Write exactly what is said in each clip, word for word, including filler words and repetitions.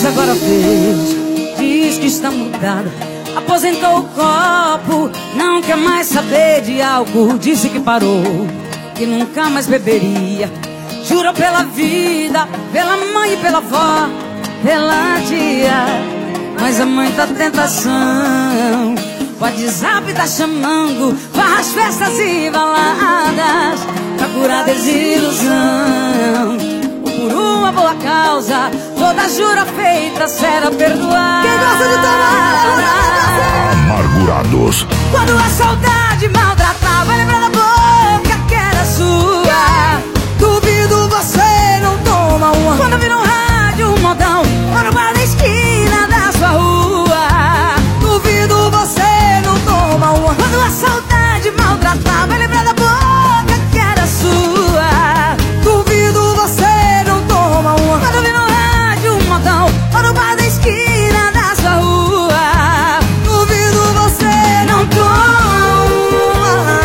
Mas agora vejo, diz que está mudada. Aposentou o copo, não quer mais saber de álcool. Disse que parou, que nunca mais beberia. Jurou pela vida, pela mãe e pela avó, pela tia. Mas a mãe tá tentação, o WhatsApp tá chamando, farras, festas e baladas pra curar desilusão. Por uma boa causa, toda jura feita será perdoada. Quem gosta de tomar Amargurados. Quando a saudade maltratava, lembra da boca que era sua. Duvido você não toma uma. Quando vira um rádio, um modão, ou no bar da esquina da sua rua. Duvido você não toma uma. Quando a saudade maltratava, lembra da boca que era sua. Duvido você não toma uma. Quando vira um rádio, um modão, ou no bar da esquina da sua rua. Duvido você não toma uma.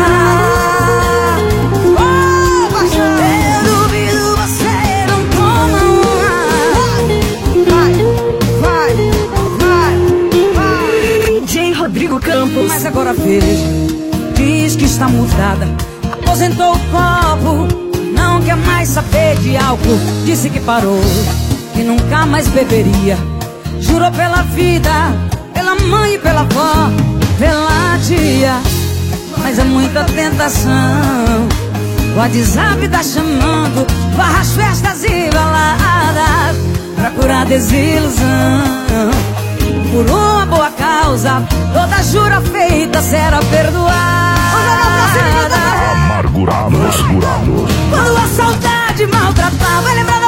Oh, paixão. Eu duvido você não toma uma. Vai, vai, vai, vai. D J Rodrigo Campos. Mas agora vejo, diz que está mudada. Aposentou o copo, não quer mais saber de álcool. Disse que parou, que nunca mais beberia. Jurou pela vida, pela mãe e pela avó, pela tia. Mas é muita tentação, o WhatsApp tá chamando, farras, festas e baladas pra curar desilusão. Por uma boa causa, toda jura feita será perdoada. Amargurados. Amargurados. Quando a saudade maltratava, lembra